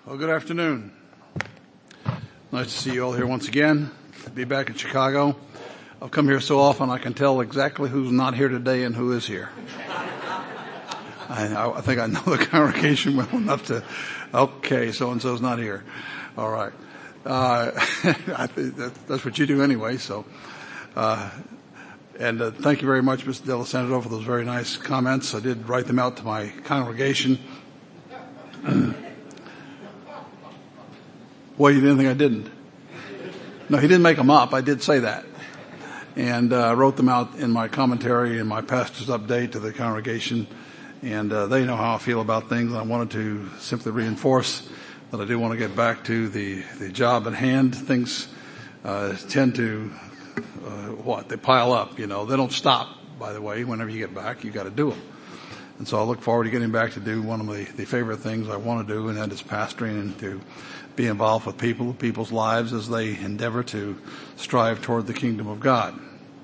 Well, good afternoon. Nice to see you all here once again. To be back in Chicago. I've come here so often I can tell exactly who's not here today and who is here. I think I know the congregation well enough to, okay, so-and-so's not here. All right. I think that's what you do anyway, so. Thank you very much, Mr. D'Alessandro, for those very nice comments. I did write them out to my congregation. Well, you didn't think I didn't? No, he didn't make them up. I did say that. And wrote them out in my commentary and my pastor's update to the congregation. And they know how I feel about things. I wanted to simply reinforce that I do want to get back to the job at hand. Things tend to, they pile up, you know. They don't stop, by the way. Whenever you get back, you got to do them. And so I look forward to getting back to do one of the favorite things I want to do, and that is pastoring and to be involved with people's lives as they endeavor to strive toward the kingdom of God.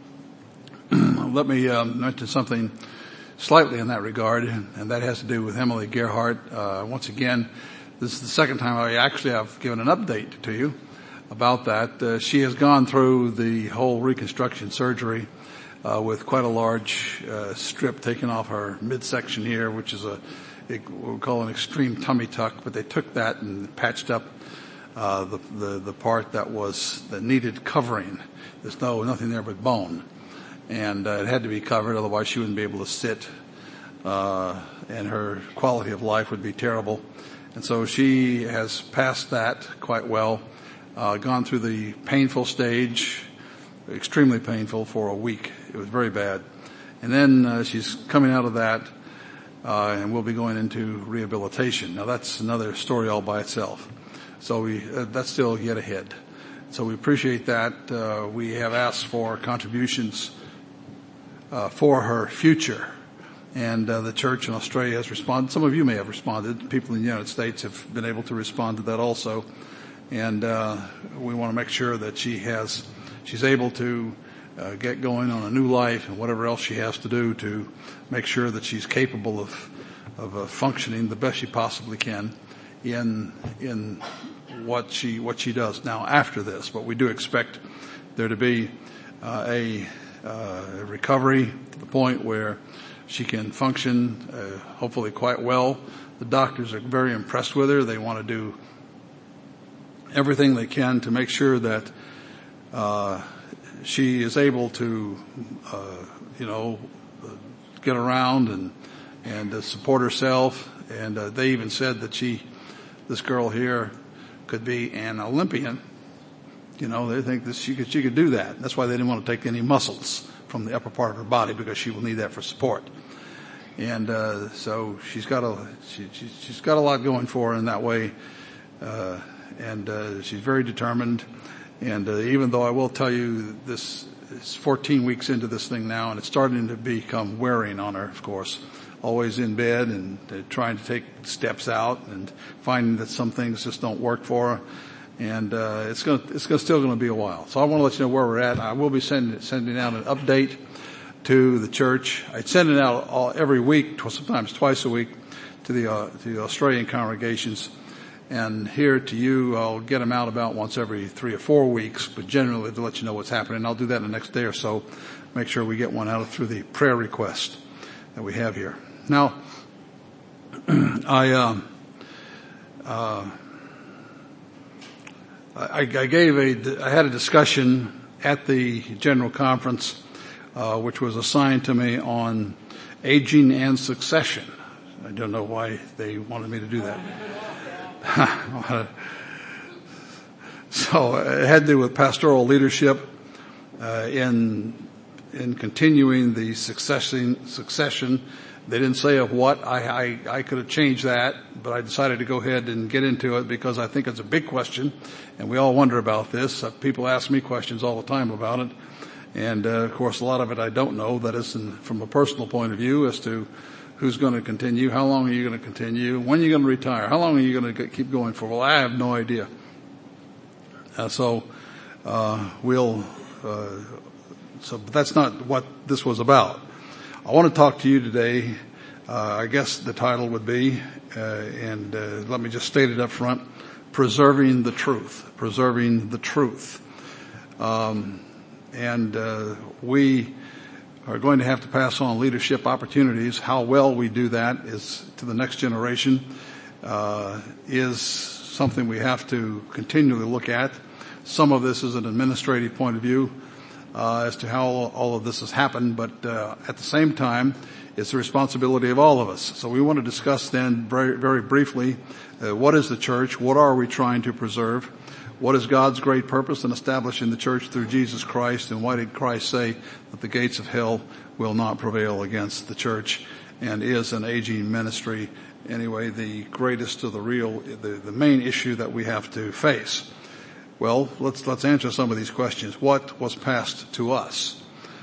Let me mention something slightly in that regard, and that has to do with Emily Gerhardt. Once again, this is the second time I actually have given an update to you about that. She has gone through the whole reconstruction surgery with quite a large strip taken off her midsection here, which is what we call an extreme tummy tuck, but they took that and patched up the part that needed covering. There's nothing there but bone. And it had to be covered, otherwise she wouldn't be able to sit, and her quality of life would be terrible. And so she has passed that quite well, gone through the painful stage, extremely painful, for a week. It was very bad. And then she's coming out of that, and we'll be going into rehabilitation. Now that's another story all by itself. So that's still yet ahead. So we appreciate that. We have asked for contributions for her future. And the church in Australia has responded. Some of you may have responded. People in the United States have been able to respond to that also. And we want to make sure that she's able to get going on a new life and whatever else she has to do to make sure that she's capable of functioning the best she possibly can in what she does now after this. But we do expect there to be a recovery to the point where she can function hopefully quite well. The doctors are very impressed with her. They want to do everything they can to make sure that she is able to get around and support herself. And they even said that this girl here could be an Olympian. You know, they think that she could do that. That's why they didn't want to take any muscles from the upper part of her body, because she will need that for support. And so she's got a lot going for her in that way, and she's very determined. And even though I will tell you, this is 14 weeks into this thing now, and it's starting to become wearing on her, of course. Always in bed and trying to take steps out and finding that some things just don't work for her. And it's still going to be a while. So I want to let you know where we're at. I will be sending out an update to the church. I send it out every week, sometimes twice a week, to the Australian congregations. And here to you, I'll get them out about once every 3 or 4 weeks, but generally to let you know what's happening. I'll do that in the next day or so. Make sure we get one out through the prayer request that we have here. Now, I had a discussion at the general conference, which was assigned to me on aging and succession. I don't know why they wanted me to do that. So it had to do with pastoral leadership, in continuing the succession. They didn't say of what. I could have changed that, but I decided to go ahead and get into it because I think it's a big question, and we all wonder about this. People ask me questions all the time about it, and of course a lot of it I don't know. That is from a personal point of view as to who's going to continue, how long are you going to continue, when are you going to retire, how long are you going to keep going for? Well, I have no idea. So but that's not what this was about. I want to talk to you today I guess the title would be, and let me just state it up front, Preserving the Truth. Preserving the Truth. We are going to have to pass on leadership opportunities. How well we do that is to the next generation, is something we have to continually look at. Some of this is an administrative point of view, as to how all of this has happened, but at the same time, it's the responsibility of all of us. So we want to discuss then very, very briefly, what is the church? What are we trying to preserve? What is God's great purpose in establishing the church through Jesus Christ? And why did Christ say that the gates of hell will not prevail against the church? And is an aging ministry anyway the greatest of the main issue that we have to face? Well, let's answer some of these questions. What was passed to us?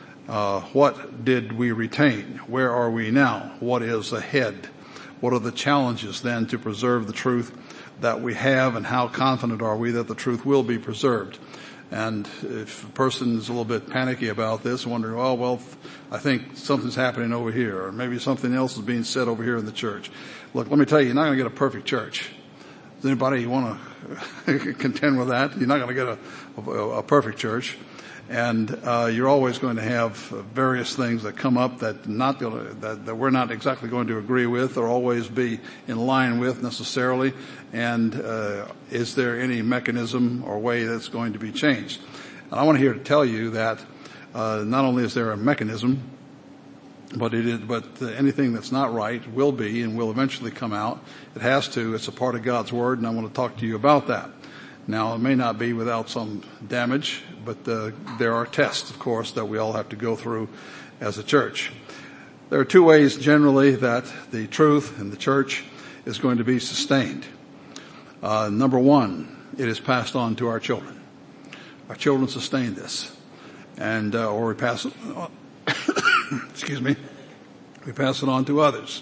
What did we retain? Where are we now? What is ahead? What are the challenges then to preserve the truth that we have, and how confident are we that the truth will be preserved? And if a person is a little bit panicky about this, wondering, well, I think something's happening over here, or maybe something else is being said over here in the church. Look, let me tell you, you're not going to get a perfect church. Does anybody want to contend with that? You're not going to get a perfect church. And you're always going to have various things that come up that we're not exactly going to agree with or always be in line with necessarily. And is there any mechanism or way that's going to be changed? And I want to tell you that not only is there a mechanism, but anything that's not right will be and will eventually come out. It has to. It's a part of God's Word, and I want to talk to you about that. Now, it may not be without some damage, but there are tests, of course, that we all have to go through as a church. There are two ways generally that the truth in the church is going to be sustained. Number one, it is passed on to our children. Our children sustain this, and or we pass it on, excuse me, we pass it on to others.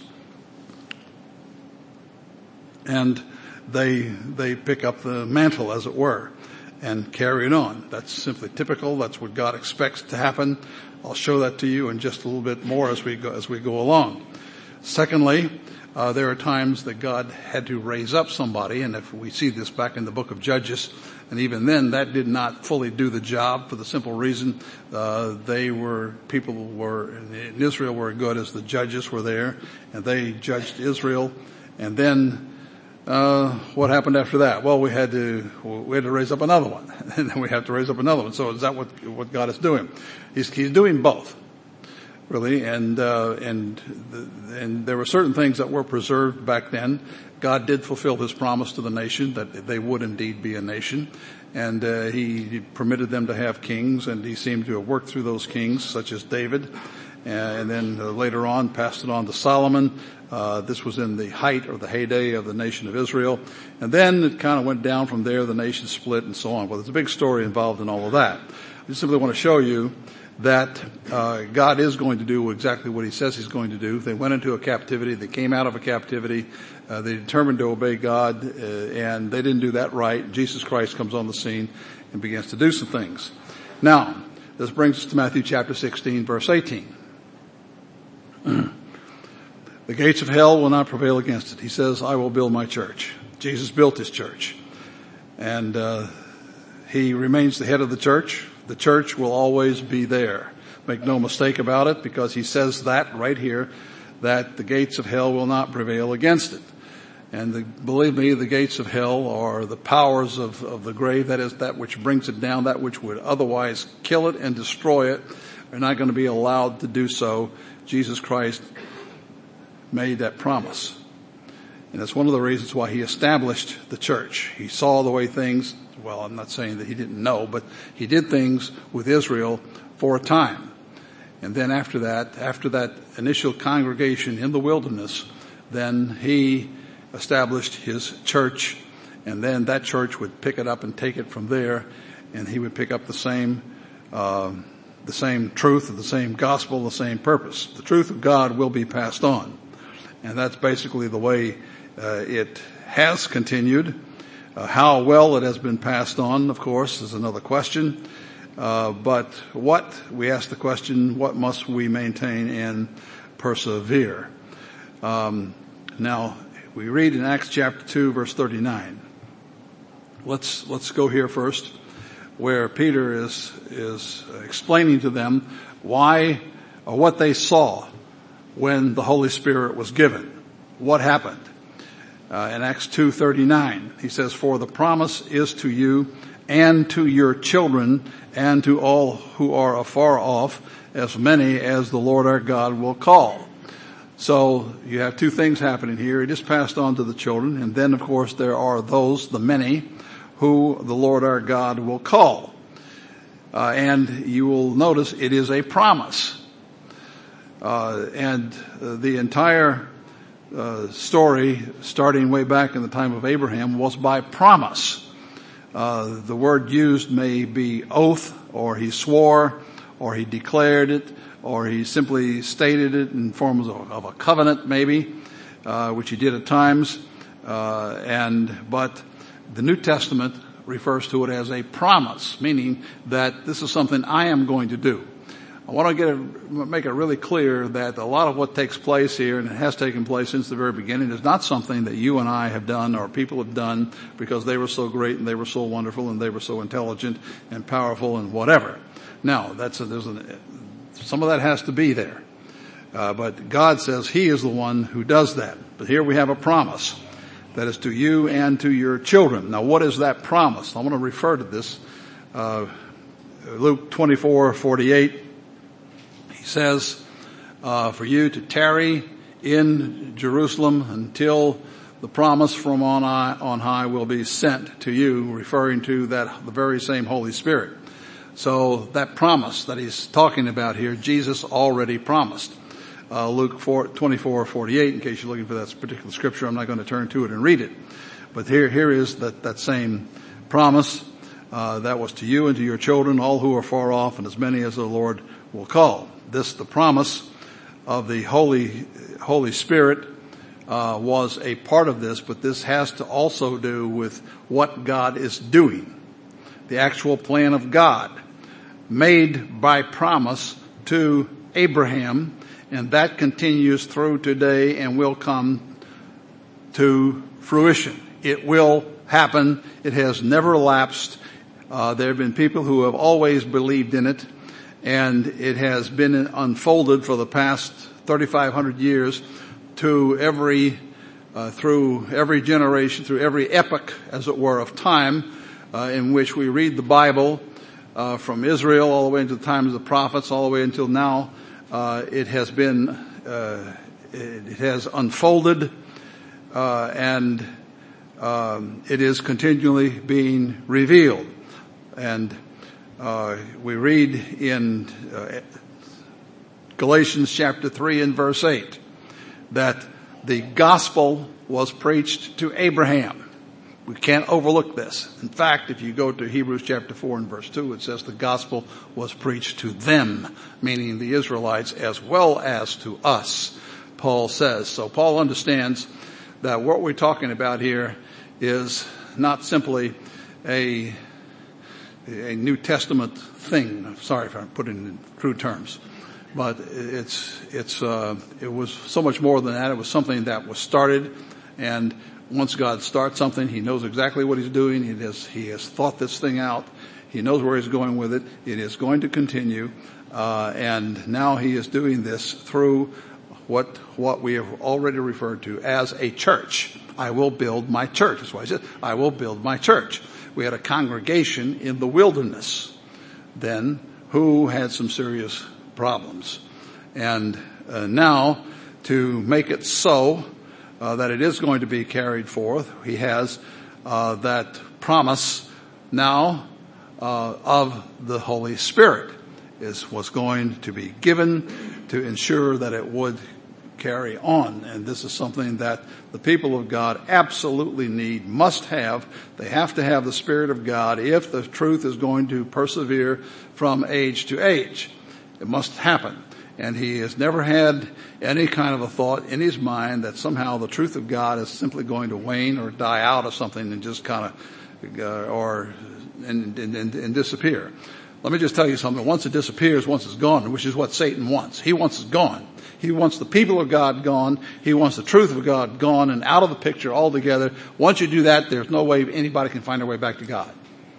And they pick up the mantle, as it were, and carry it on. That's simply typical. That's what God expects to happen. I'll show that to you in just a little bit more as we go along. Secondly, there are times that God had to raise up somebody, and if we see this back in the book of Judges, and even then that did not fully do the job for the simple reason people in Israel were good as the judges were there, and they judged Israel, and then what happened after that? Well, we had to raise up another one, and then we have to raise up another one. So is that what God is doing? He's doing both, really, and there were certain things that were preserved back then. God did fulfill His promise to the nation that they would indeed be a nation, and He permitted them to have kings, and He seemed to have worked through those kings, such as David, and then later on passed it on to Solomon. This was in the height or the heyday of the nation of Israel. And then it kind of went down from there. The nation split and so on. Well, there's a big story involved in all of that. I just simply want to show you that God is going to do exactly what He says He's going to do. They went into a captivity. They came out of a captivity. They determined to obey God, and they didn't do that right. Jesus Christ comes on the scene and begins to do some things. Now, this brings us to Matthew chapter 16, verse 18. The gates of hell will not prevail against it. He says, I will build my church. Jesus built His church. And He remains the head of the church. The church will always be there. Make no mistake about it, because He says that right here, that the gates of hell will not prevail against it. And believe me, the gates of hell are the powers of the grave. That is that which brings it down, that which would otherwise kill it and destroy it. Are not going to be allowed to do so. Jesus Christ made that promise. And that's one of the reasons why He established the church. He saw the way things, well, I'm not saying that He didn't know, but He did things with Israel for a time. And then after that initial congregation in the wilderness, then He established His church, and then that church would pick it up and take it from there, and He would pick up the same truth, the same gospel, the same purpose. The truth of God will be passed on. And that's basically the way it has continued. How well it has been passed on, of course, is another question. But we ask the question, what must we maintain and persevere? Now, we read in Acts chapter 2, verse 39. Let's go here first, where Peter is explaining to them why or what they saw when the Holy Spirit was given. What happened? In Acts 2:39, he says, "For the promise is to you and to your children and to all who are afar off, as many as the Lord our God will call." So you have two things happening here. It is passed on to the children, and then of course there are those, the many, who the Lord our God will call. And you will notice it is a promise. And the entire story, starting way back in the time of Abraham, was by promise. The word used may be oath, or he swore, or he declared it, or he simply stated it in forms of a covenant maybe, which he did at times. But the New Testament refers to it as a promise, meaning that this is something I am going to do. I want to make it really clear that a lot of what takes place here, and it has taken place since the very beginning, is not something that you and I have done or people have done because they were so great and they were so wonderful and they were so intelligent and powerful and whatever. Now, some of that has to be there. But God says He is the one who does that. But here we have a promise that is to you and to your children. Now, what is that promise? I want to refer to this. Luke 24:48. He says, for you to tarry in Jerusalem until the promise from on high will be sent to you, referring to the very same Holy Spirit. So that promise that he's talking about here, Jesus already promised. Luke 24:48, in case you're looking for that particular scripture, I'm not going to turn to it and read it. But here is that same promise, that was to you and to your children, all who are far off, and as many as the Lord will call. The promise of the Holy Spirit, was a part of this, but this has to also do with what God is doing. The actual plan of God, made by promise to Abraham, and that continues through today and will come to fruition. It will happen. It has never lapsed. There have been people who have always believed in it, and it has been unfolded for the past 3,500 years to through every generation, through every epoch, as it were, of time, in which we read the Bible, from Israel all the way into the times of the prophets, all the way until now. It has unfolded, and it is continually being revealed. And we read in Galatians chapter 3 and verse 8 that the gospel was preached to Abraham. We can't overlook this. In fact, if you go to Hebrews chapter 4 and verse 2, it says the gospel was preached to them, meaning the Israelites, as well as to us, Paul says. So Paul understands that what we're talking about here is not simply a New Testament thing. Sorry if I'm putting it in crude terms. But it was so much more than that. It was something that was started, and once God starts something, He knows exactly what He's doing. He has thought this thing out. He knows where He's going with it. It is going to continue, and now He is doing this through what we have already referred to as a church. I will build my church. That's why He said, I will build my church. We had a congregation in the wilderness then who had some serious problems. And now, to make it so that it is going to be carried forth, He has that promise now of the Holy Spirit was going to be given to ensure that it would carry on. And this is something that the people of God absolutely need, must have. They have to have the Spirit of God if the truth is going to persevere from age to age. It must happen. And he has never had any kind of a thought in his mind that somehow the truth of God is simply going to wane or die out of something and just kind of, and disappear. Let me just tell you something. Once it disappears, once it's gone, which is what Satan wants. He wants it gone. He wants the people of God gone. He wants the truth of God gone and out of the picture altogether. Once you do that, there's no way anybody can find their way back to God.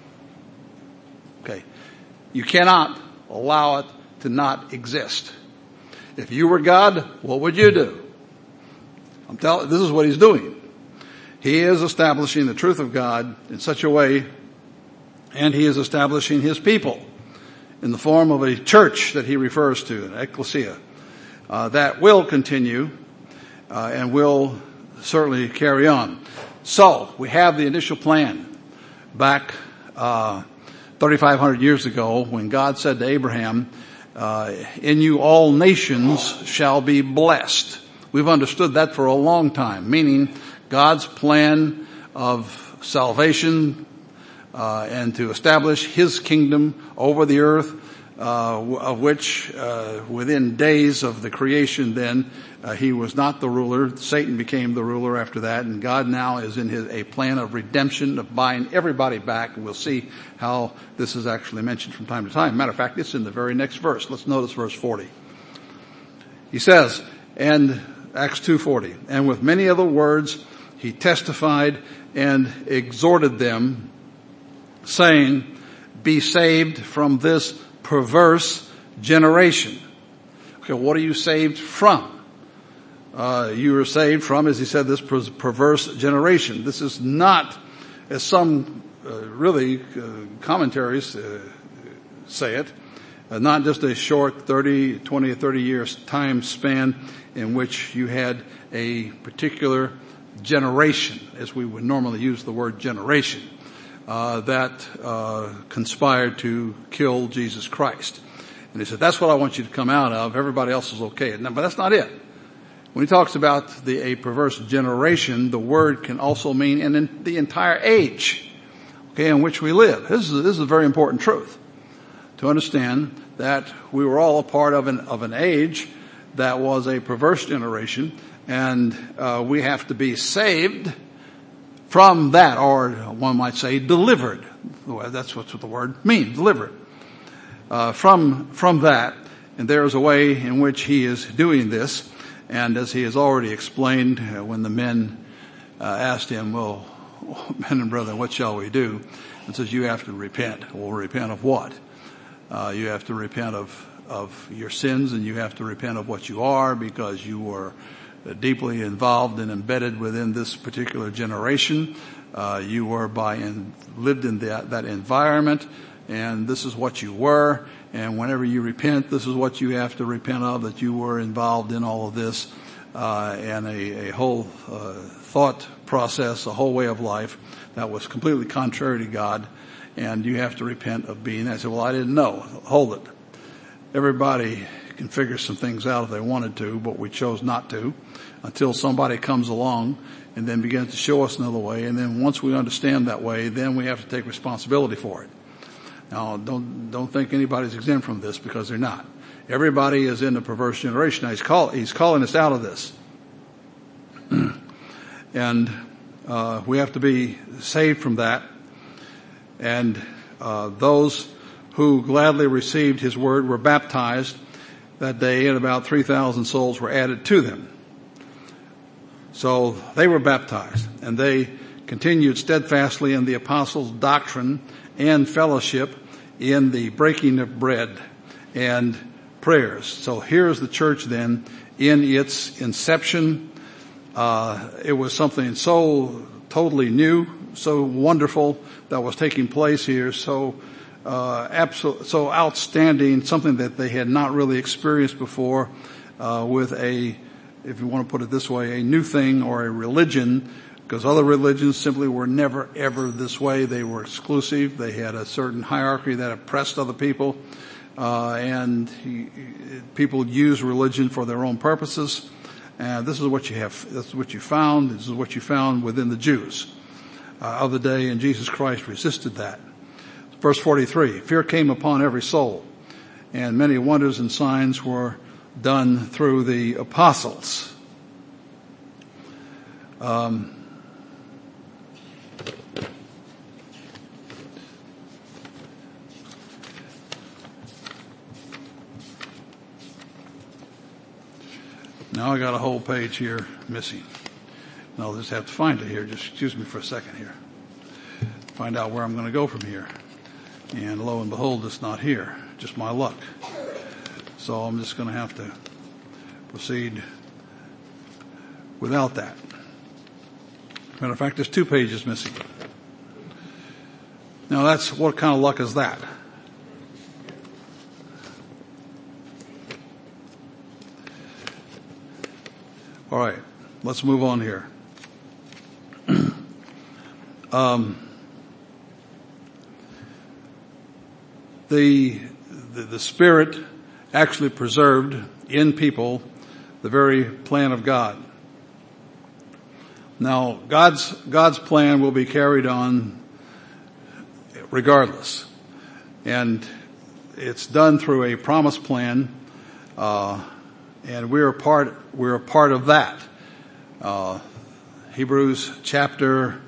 Okay. You cannot allow it to not exist. If you were God, what would you do? This is what he's doing. He is establishing the truth of God in such a way, and he is establishing his people in the form of a church that he refers to, an ecclesia, that will continue and will certainly carry on. So, we have the initial plan back 3,500 years ago when God said to Abraham, in you all nations shall be blessed. We've understood that for a long time, meaning God's plan of salvation and to establish his kingdom over the earth, of which within days of the creation then he was not the ruler. Satan became the ruler after that, and God now is in a plan of redemption, of buying everybody back, and we'll see how this is actually mentioned from time to time. Matter of fact, it's in the very next verse. Let's notice verse 40. He says, and Acts 2:40, and with many other words he testified and exhorted them, saying, be saved from this perverse generation. Okay, what are you saved from? You are saved from, as he said, this perverse generation. This is not, as some commentaries say it, not just a short 20 or 30 years time span in which you had a particular generation, as we would normally use the word generation, that conspired to kill Jesus Christ. And he said, that's what I want you to come out of. Everybody else is okay. But that's not it. When he talks about a perverse generation, the word can also mean in the entire age, okay, in which we live. This is a very important truth to understand that we were all a part of an age that was a perverse generation, and we have to be saved from that, or one might say delivered. That's what the word means, delivered. From that, and there is a way in which he is doing this, and as he has already explained, when the men asked him, well, men and brethren, what shall we do? And says, you have to repent. Well, repent of what? You have to repent of your sins, and you have to repent of what you are, because you were deeply involved and embedded within this particular generation. You were lived in that environment, and this is what you were. And whenever you repent, this is what you have to repent of, that you were involved in all of this, and a whole thought process, a whole way of life that was completely contrary to God. And you have to repent of being that. I said, well, I didn't know. Hold it. Everybody can figure some things out if they wanted to, but we chose not to until somebody comes along and then begins to show us another way. And then once we understand that way, then we have to take responsibility for it. Now, don't think anybody's exempt from this, because they're not. Everybody is in a perverse generation. Now, he's calling us out of this. And we have to be saved from that. And those who gladly received his word were baptized that day, and about 3,000 souls were added to them. So they were baptized, and they continued steadfastly in the apostles' doctrine and fellowship, in the breaking of bread and prayers. So here's the church then in its inception. It was something so totally new, so wonderful that was taking place here, so outstanding, something that they had not really experienced before, with if you want to put it this way, a new thing or a religion, because other religions simply were never ever this way. They were exclusive. They had a certain hierarchy that oppressed other people, and people used religion for their own purposes. And this is what you have. This is what you found. This is what you found within the Jews of the day, and Jesus Christ resisted that. Verse 43, fear came upon every soul, and many wonders and signs were done through the apostles. Now I got a whole page here missing. And I'll just have to find it here. Just excuse me for a second here. Find out where I'm going to go from here. And lo and behold, it's not here. Just my luck. So I'm just going to have to proceed without that. Matter of fact, there's 2 pages missing. Now that's, what kind of luck is that? All right, let's move on here. The Spirit actually preserved in people the very plan of God. Now, God's plan will be carried on regardless. And it's done through a promise plan, and we're a part of that. Hebrews chapter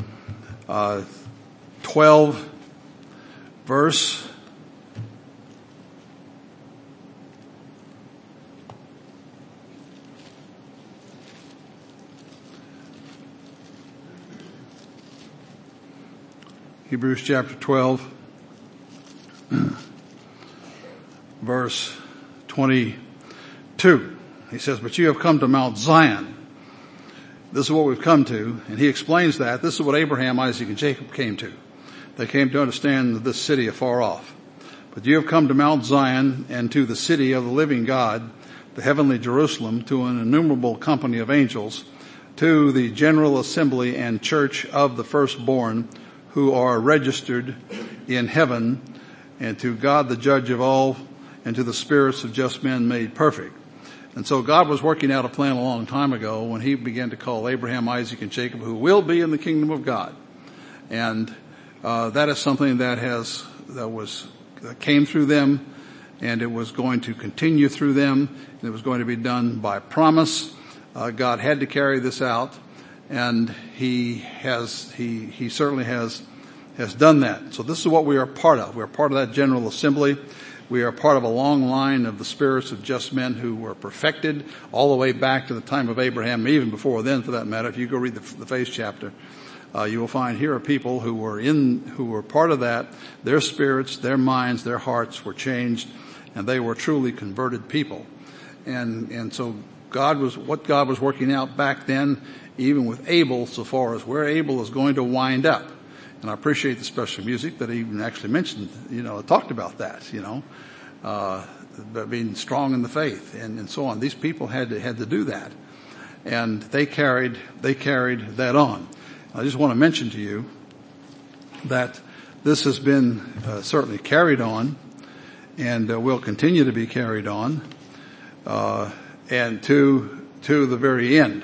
12, verse 22. He says, but you have come to Mount Zion. This is what we've come to. And he explains that. This is what Abraham, Isaac, and Jacob came to. They came to understand this city afar off. But you have come to Mount Zion and to the city of the living God, the heavenly Jerusalem, to an innumerable company of angels, to the general assembly and church of the firstborn who are registered in heaven, and to God the judge of all, and to the spirits of just men made perfect. And so God was working out a plan a long time ago when he began to call Abraham, Isaac, and Jacob, who will be in the kingdom of God. And that is something that came through them, and it was going to continue through them, and it was going to be done by promise. God had to carry this out, and he certainly has done that. So this is what we are part of. We are part of that general assembly. We are part of a long line of the spirits of just men who were perfected all the way back to the time of Abraham, even before then for that matter. If you go read the faith chapter, you will find here are people who were part of that. Their spirits, their minds, their hearts were changed, and they were truly converted people. And so what God was working out back then, even with Abel, so far as where Abel is going to wind up. And I appreciate the special music that he even actually mentioned, talked about that, being strong in the faith and so on. These people had to do that. And they carried that on. I just want to mention to you that this has been certainly carried on and will continue to be carried on, and to the very end.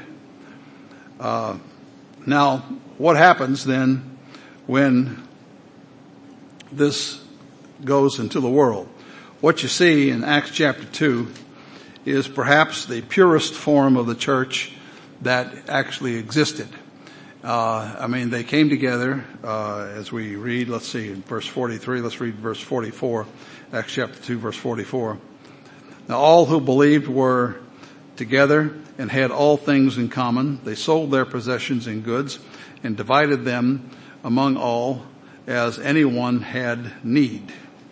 Now, what happens then when this goes into the world? What you see in Acts chapter 2 is perhaps the purest form of the church that actually existed. They came together, as we read, let's see, in verse 43, let's read verse 44, Acts chapter 2, verse 44. Now all who believed were together and had all things in common. They sold their possessions and goods and divided them among all as anyone had need.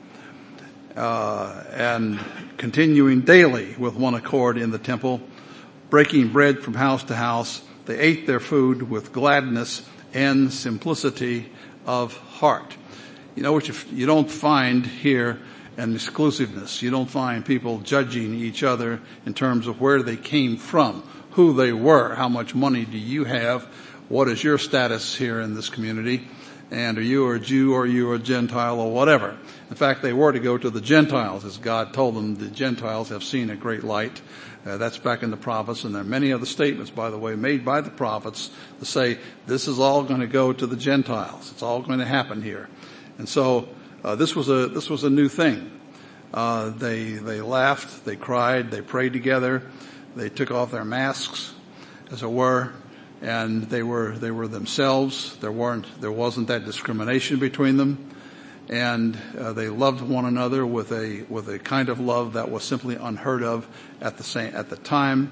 And continuing daily with one accord in the temple, breaking bread from house to house, they ate their food with gladness and simplicity of heart. What you don't find here an exclusiveness. You don't find people judging each other in terms of where they came from, who they were, how much money do you have, what is your status here in this community, and are you a Jew or are you a Gentile or whatever. In fact, they were to go to the Gentiles, as God told them. The Gentiles have seen a great light. That's back in the prophets, and there are many other statements, by the way, made by the prophets to say this is all going to go to the Gentiles. It's all going to happen here. And so this was a new thing. They laughed, they cried, they prayed together, they took off their masks, as it were, and they were themselves. There wasn't that discrimination between them, and they loved one another with a kind of love that was simply unheard of at the time.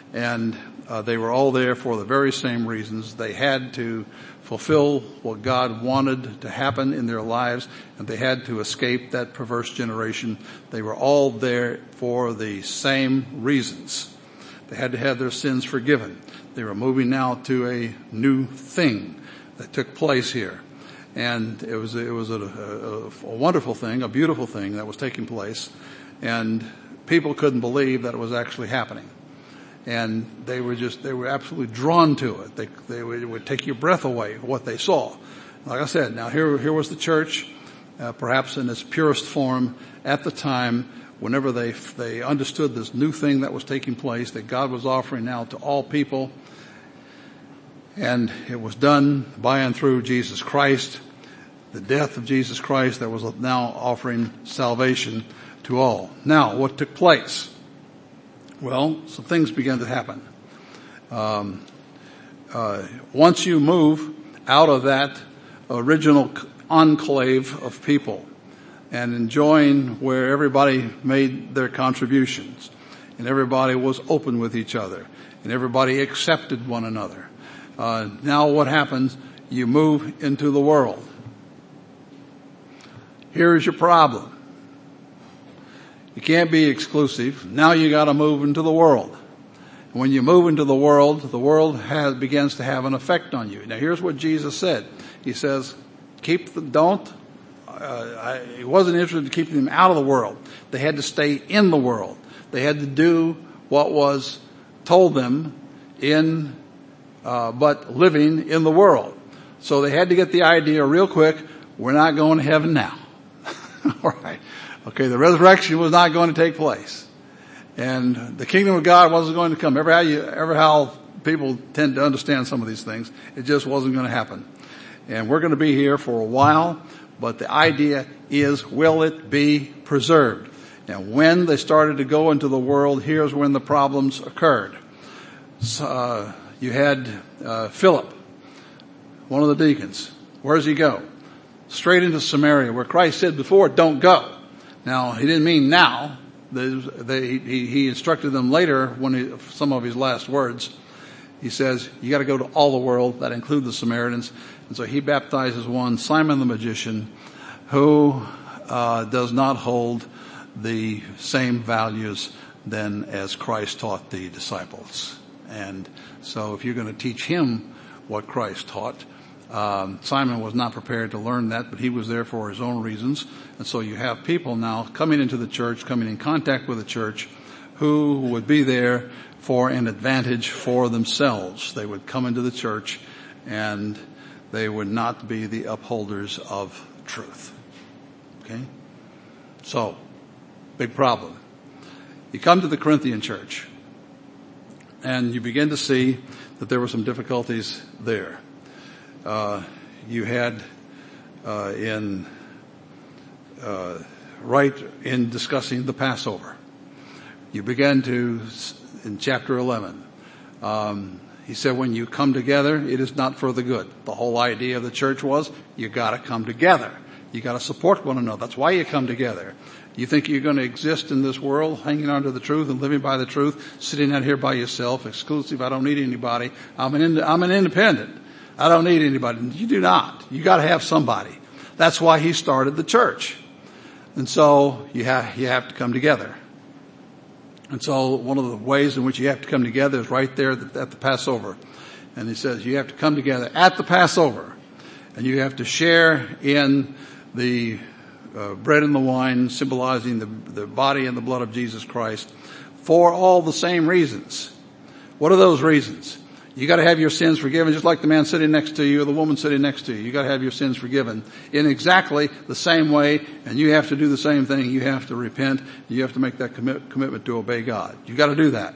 And they were all there for the very same reasons. They had to fulfill what God wanted to happen in their lives, and they had to escape that perverse generation. They were all there for the same reasons. They had to have their sins forgiven. They were moving now to a new thing that took place here. And it was a wonderful thing, a beautiful thing that was taking place. And people couldn't believe that it was actually happening. And they were absolutely drawn to it. It would take your breath away, what they saw. Like I said, now here was the church, perhaps in its purest form at the time, whenever they understood this new thing that was taking place, that God was offering now to all people. And it was done by and through Jesus Christ, the death of Jesus Christ that was now offering salvation to all. Now, what took place? Well, some things began to happen. Once you move out of that original enclave of people and enjoying where everybody made their contributions and everybody was open with each other and everybody accepted one another, now what happens? You move into the world. Here's your problem. You can't be exclusive. Now you got to move into the world. And when you move into the world begins to have an effect on you. Now here's what Jesus said. He says, he wasn't interested in keeping them out of the world. They had to stay in the world. They had to do what was told them but living in the world. So they had to get the idea real quick, we're not going to heaven now. All right. Okay, the resurrection was not going to take place. And the kingdom of God wasn't going to come. Ever how people tend to understand some of these things, it just wasn't going to happen. And we're going to be here for a while, but the idea is, will it be preserved? And when they started to go into the world, here's when the problems occurred. So, you had Philip, one of the deacons. Where does he go? Straight into Samaria, where Christ said before, don't go. Now, he didn't mean now. He instructed them later, some of his last words. He says, you got to go to all the world. That includes the Samaritans. And so he baptizes one, Simon the magician, who does not hold the same values then as Christ taught the disciples. And so if you're going to teach him what Christ taught, Simon was not prepared to learn that, but he was there for his own reasons. And so you have people now coming into the church, coming in contact with the church, who would be there for an advantage for themselves. They would come into the church and they would not be the upholders of truth. Okay? So, big problem. You come to the Corinthian church and you begin to see that there were some difficulties there. You had right in discussing the Passover. You began to, in chapter 11, he said, when you come together, it is not for the good. The whole idea of the church was, you gotta come together. You gotta support one another. That's why you come together. You think you're going to exist in this world, hanging on to the truth and living by the truth, sitting out here by yourself, exclusive, I don't need anybody. I'm an independent. I don't need anybody. You do not. You got to have somebody. That's why he started the church. And so you have to come together. And so one of the ways in which you have to come together is right there at the Passover. And he says you have to come together at the Passover. And you have to share in the bread and the wine, symbolizing the body and the blood of Jesus Christ, for all the same reasons. What are those reasons? You got to have your sins forgiven, just like the man sitting next to you or the woman sitting next to you. You got to have your sins forgiven in exactly the same way, and you have to do the same thing. You have to repent. You have to make that commitment to obey God. You got to do that.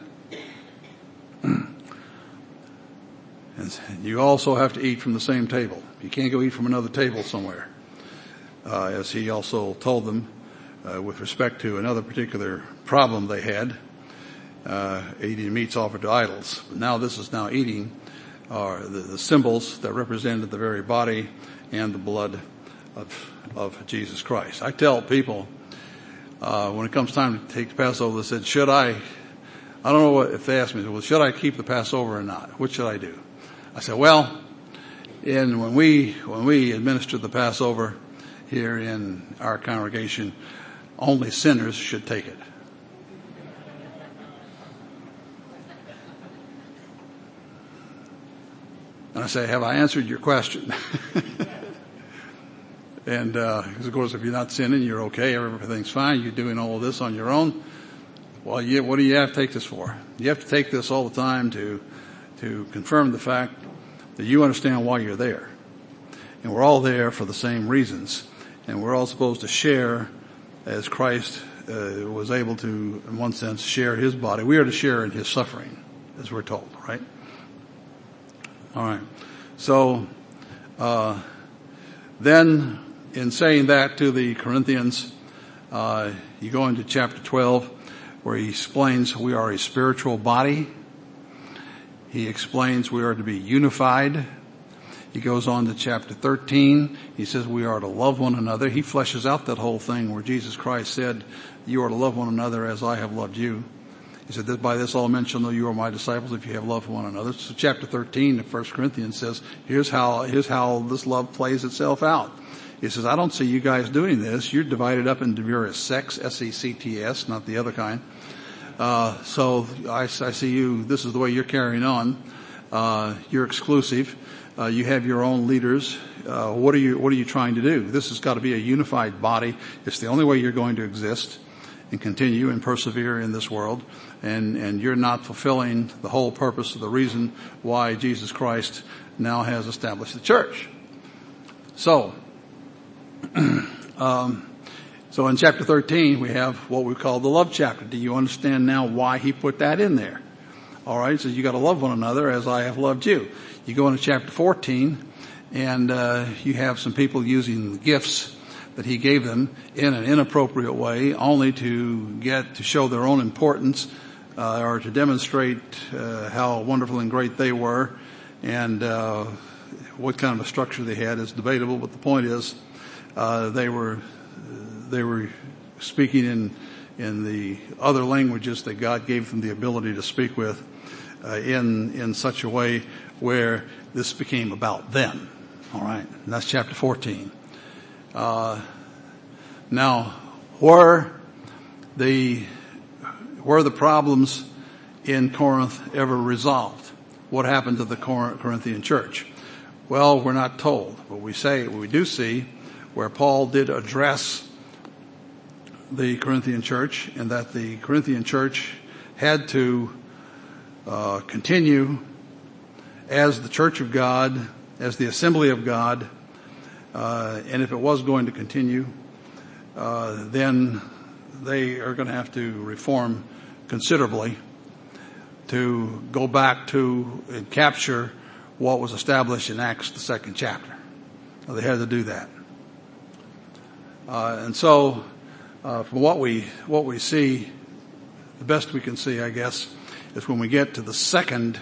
And you also have to eat from the same table. You can't go eat from another table somewhere. As he also told them, with respect to another particular problem they had, eating meats offered to idols. But now this is now eating the symbols that represented the very body and the blood of Jesus Christ. I tell people, when it comes time to take the Passover, they said, should I I don't know if they ask me, well, should I keep the Passover or not? What should I do? I said, well, when we administer the Passover here in our congregation, only sinners should take it. And I say, have I answered your question? And, of course, if you're not sinning, you're okay. Everything's fine. You're doing all of this on your own. Well, what do you have to take this for? You have to take this all the time to confirm the fact that you understand why you're there. And we're all there for the same reasons. And we're all supposed to share as Christ was able to, in one sense, share his body. We are to share in his suffering, as we're told, right? All right. So, then, in saying that to the Corinthians, you go into chapter 12, where he explains we are a spiritual body. He explains we are to be unified. He goes on to chapter 13. He says we are to love one another. He fleshes out that whole thing where Jesus Christ said, you are to love one another as I have loved you. He said that by this all men shall know you are my disciples if you have love for one another. So chapter 13 of 1 Corinthians says, here's how this love plays itself out. He says, I don't see you guys doing this. You're divided up into various sects, S-E-C-T-S, not the other kind. So I see you, this is the way you're carrying on. You're exclusive. You have your own leaders. What are you trying to do? This has got to be a unified body. It's the only way you're going to exist and continue and persevere in this world. And you're not fulfilling the whole purpose of the reason why Jesus Christ now has established the church. So, so in chapter 13, we have what we call the love chapter. Do you understand now why he put that in there? All right. So you got to love one another as I have loved you. You go into chapter 14 and, you have some people using the gifts that he gave them in an inappropriate way, only to show their own importance, or to demonstrate, how wonderful and great they were. And, what kind of a structure they had is debatable, but the point is, they were speaking in the other languages that God gave them the ability to speak with, in such a way where this became about them. All right. And that's chapter 14. Now, were the problems in Corinth ever resolved? What happened to the Corinthian church? Well, we're not told, but we do see where Paul did address the Corinthian church, and that the Corinthian church had to continue as the church of God, as the assembly of God, and if it was going to continue, then they are going to have to reform considerably to go back to and capture what was established in Acts, the 2nd chapter. They had to do that. And so, from what we see, the best we can see, I guess, is when we get to the second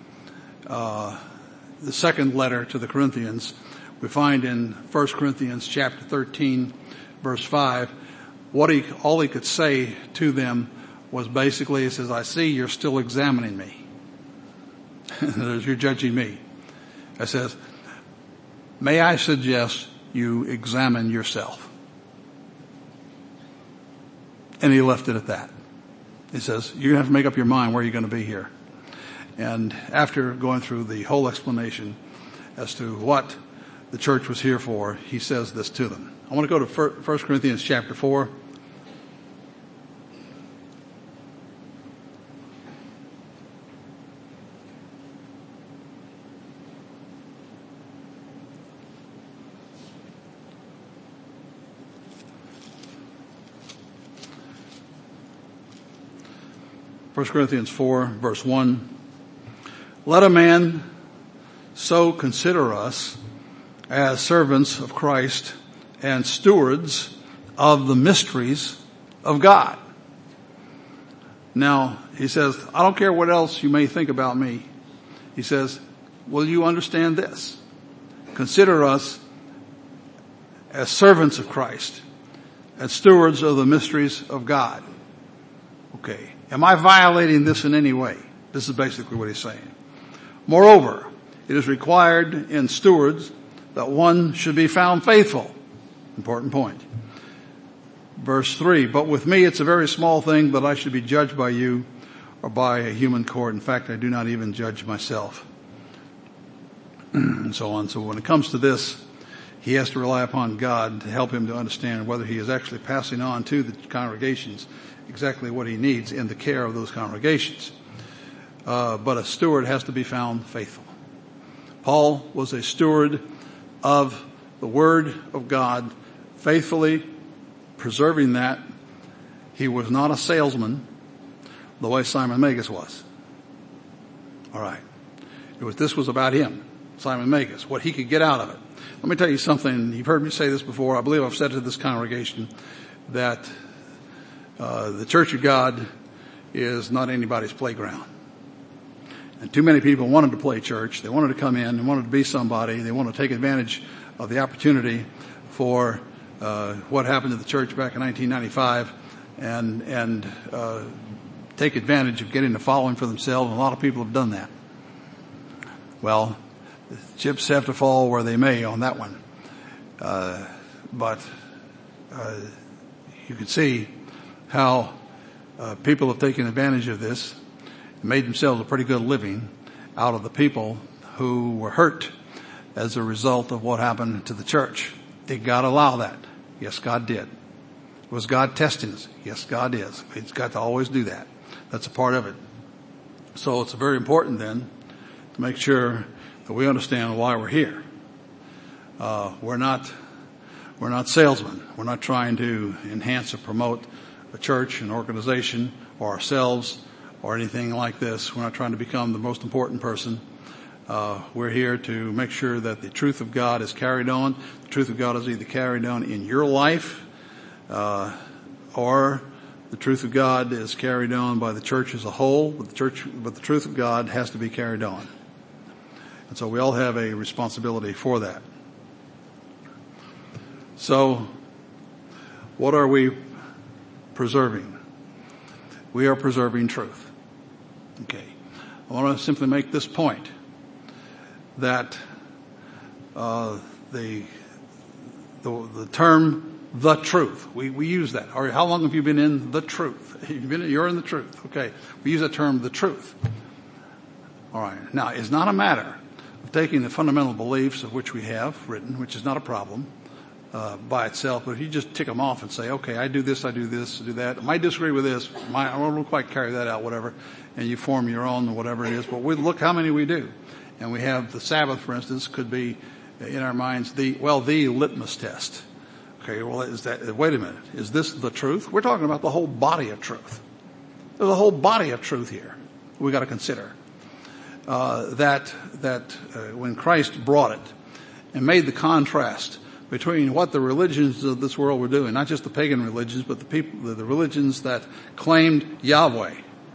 letter to the Corinthians, we find in 1 Corinthians chapter 13, verse 5, all he could say to them was basically, he says, I see you're still examining me. You're judging me. I says, may I suggest you examine yourself? And he left it at that. He says, you're going to have to make up your mind where you're going to be here. And after going through the whole explanation as to what the church was here for, he says this to them. I want to go to 1 Corinthians chapter 4. First Corinthians 4, verse 1. Let a man so consider us as servants of Christ and stewards of the mysteries of God. Now, he says, I don't care what else you may think about me. He says, will you understand this? Consider us as servants of Christ and stewards of the mysteries of God. Okay. Am I violating this in any way? This is basically what he's saying. Moreover, it is required in stewards that one should be found faithful. Important point. Verse 3, but with me it's a very small thing that I should be judged by you or by a human court. In fact, I do not even judge myself. And so on. So when it comes to this, he has to rely upon God to help him to understand whether he is actually passing on to the congregations exactly what he needs in the care of those congregations. But a steward has to be found faithful. Paul was a steward of the Word of God, faithfully preserving that. He was not a salesman the way Simon Magus was. All right. This was about him, Simon Magus, what he could get out of it. Let me tell you something. You've heard me say this before. I believe I've said to this congregation that the Church of God is not anybody's playground. And too many people wanted to play church. They wanted to come in. They wanted to be somebody. They wanted to take advantage of the opportunity for what happened to the church back in 1995 and take advantage of getting the following for themselves. And a lot of people have done that. Well, the chips have to fall where they may on that one. But you can see how people have taken advantage of this and made themselves a pretty good living out of the people who were hurt as a result of what happened to the church. Did God allow that? Yes, God did. Was God testing us? Yes, God is. He's got to always do that. That's a part of it. So it's very important then to make sure that we understand why we're here. We're not salesmen. We're not trying to enhance or promote a church, an organization, or ourselves, or anything like this. We're not trying to become the most important person. We're here to make sure that the truth of God is carried on. The truth of God is either carried on in your life, or the truth of God is carried on by the church as a whole. But the truth of God has to be carried on. And so we all have a responsibility for that. So, what are we preserving? We are preserving truth. Okay. I want to simply make this point that the term the truth, we use that. Or how long have you been in the truth? You're in the truth. Okay. We use that term the truth. All right. Now, it's not a matter of taking the fundamental beliefs of which we have written, which is not a problem by itself, but if you just tick them off and say, okay, I do this, I do that. I might disagree with this. I don't quite carry that out, whatever. And you form your own, whatever it is. But we look how many we do. And we have the Sabbath, for instance, could be in our minds the litmus test. Okay, well, wait a minute. Is this the truth? We're talking about the whole body of truth. There's a whole body of truth here we got to consider. That when Christ brought it and made the contrast between what the religions of this world were doing, not just the pagan religions, but the religions that claimed Yahweh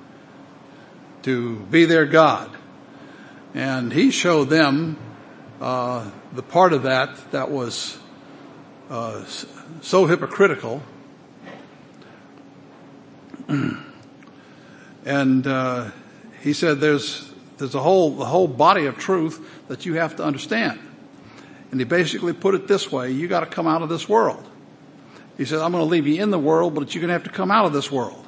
to be their God. And he showed them the part of that was so hypocritical. And he said there's the whole body of truth that you have to understand. And he basically put it this way: you got to come out of this world. He said, I'm going to leave you in the world, but you're going to have to come out of this world.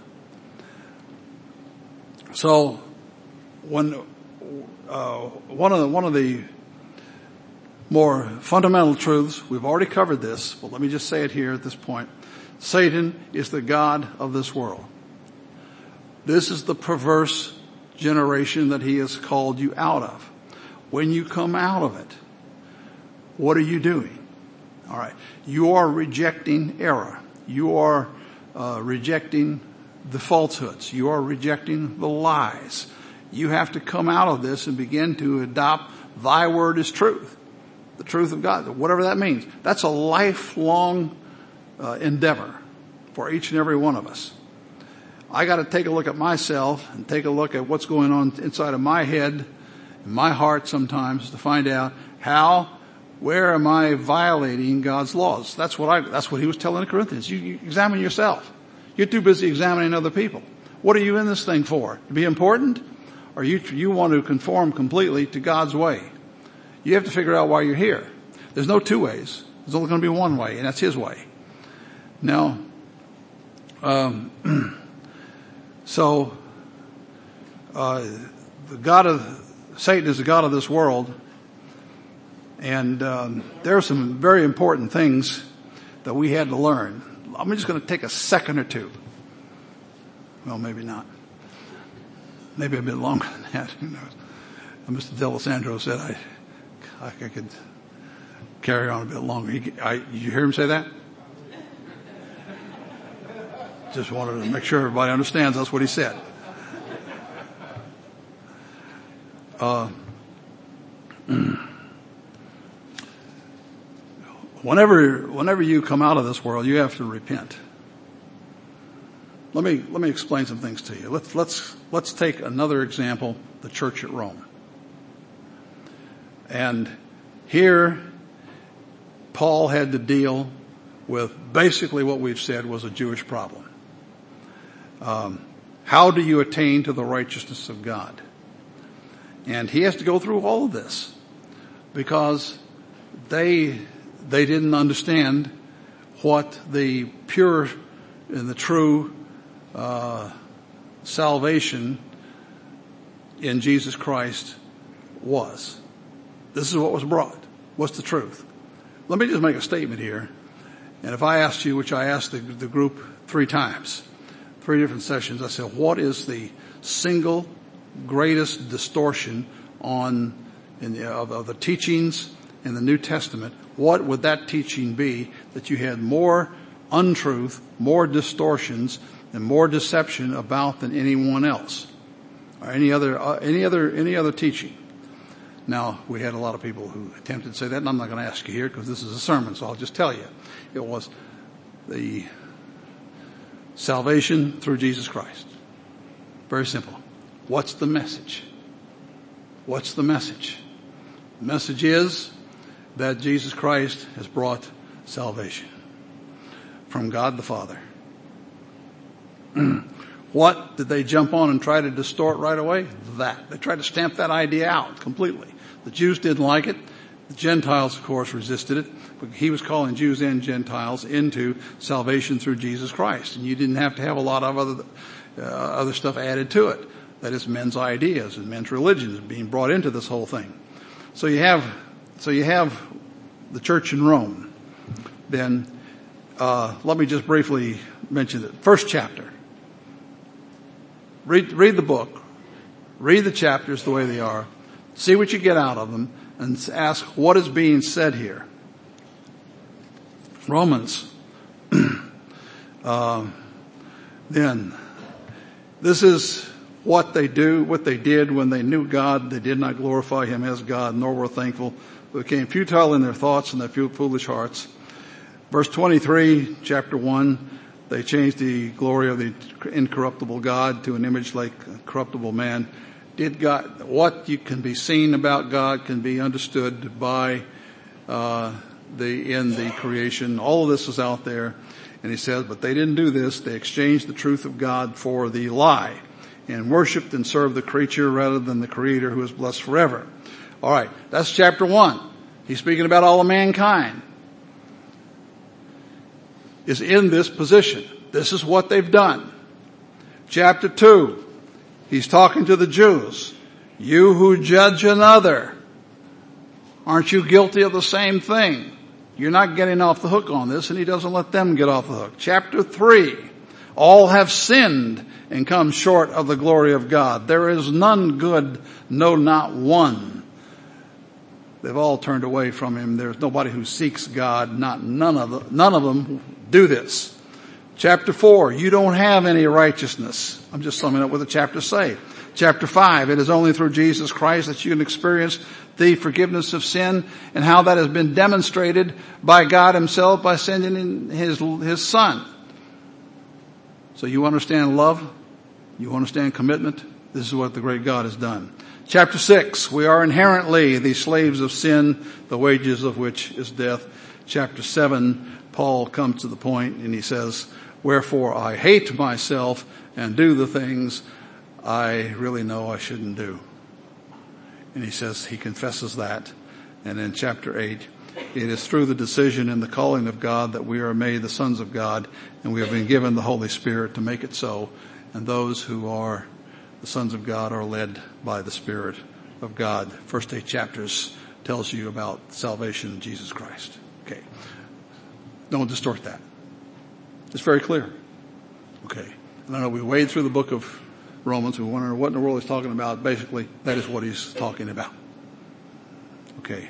So when one of the more fundamental truths, we've already covered this, but let me just say it here at this point. Satan is the god of this world. This is the perverse generation that he has called you out of. When you come out of it, what are you doing? All right. You are rejecting error. You are rejecting the falsehoods. You are rejecting the lies. You have to come out of this and begin to adopt thy word as truth. The truth of God, whatever that means. That's a lifelong endeavor for each and every one of us. I got to take a look at myself and take a look at what's going on inside of my head and my heart sometimes to find out where am I violating God's laws? That's what he was telling the Corinthians. You examine yourself. You're too busy examining other people. What are you in this thing for? To be important? Or you want to conform completely to God's way? You have to figure out why you're here. There's no two ways. There's only going to be one way, and that's His way. Now, so Satan is the god of this world, and there are some very important things that we had to learn. I'm just going to take a second or two. Well, maybe not. Maybe a bit longer than that. Who knows? Mr. Delisandro said I could carry on a bit longer. You hear him say that? Just wanted to make sure everybody understands that's what he said. Whenever you come out of this world, you have to repent. Let me explain some things to you. Let's take another example, the church at Rome. And here, Paul had to deal with basically what we've said was a Jewish problem. How do you attain to the righteousness of God? And he has to go through all of this because they didn't understand what the pure and the true salvation in Jesus Christ was. This is what was brought. What's the truth? Let me just make a statement here. And if I asked you, which I asked the group 3 times, 3 different sessions, I said, what is the single greatest distortion of the teachings in the New Testament? What would that teaching be that you had more untruth, more distortions, and more deception about than anyone else, or any other teaching? Now, we had a lot of people who attempted to say that, and I'm not going to ask you here because this is a sermon, so I'll just tell you. It was the salvation through Jesus Christ. Very simple. What's the message? What's the message? The message is that Jesus Christ has brought salvation from God the Father. What did they jump on and try to distort right away? That. They tried to stamp that idea out completely. The Jews didn't like it. The Gentiles, of course, resisted it. But he was calling Jews and Gentiles into salvation through Jesus Christ. And you didn't have to have a lot of other stuff added to it. That is men's ideas and men's religions being brought into this whole thing. So you have the church in Rome. Then, let me just briefly mention it. First chapter. Read the book. Read the chapters the way they are. See what you get out of them and ask what is being said here. Romans. Then, this is what they did when they knew God. They did not glorify Him as God, nor were thankful. They became futile in their thoughts and their foolish hearts. Verse 23, chapter 1, they changed the glory of the incorruptible God to an image like a corruptible man. What you can be seen about God can be understood by in the creation. All of this is out there. And he says, but they didn't do this. They exchanged the truth of God for the lie and worshipped and served the creature rather than the Creator who is blessed forever. All right, that's chapter 1. He's speaking about all of mankind is in this position. This is what they've done. Chapter 2, he's talking to the Jews. You who judge another, aren't you guilty of the same thing? You're not getting off the hook on this, and he doesn't let them get off the hook. Chapter 3, all have sinned and come short of the glory of God. There is none good, no, not one. They've all turned away from Him. There's nobody who seeks God. None of them do this. Chapter 4, you don't have any righteousness. I'm just summing up what the chapters say. Chapter 5, it is only through Jesus Christ that you can experience the forgiveness of sin, and how that has been demonstrated by God Himself by sending in His Son. So you understand love? You understand commitment? This is what the great God has done. Chapter 6, we are inherently the slaves of sin, the wages of which is death. Chapter 7, Paul comes to the point and he says, Wherefore I hate myself and do the things I really know I shouldn't do. And he says, he confesses that. And in chapter 8, it is through the decision and the calling of God that we are made the sons of God, and we have been given the Holy Spirit to make it so. And those who are the sons of God are led by the Spirit of God. First 8 chapters tells you about salvation in Jesus Christ. Okay. Don't distort that. It's very clear. Okay. And I know we wade through the book of Romans. We wonder what in the world he's talking about. Basically, that is what he's talking about. Okay.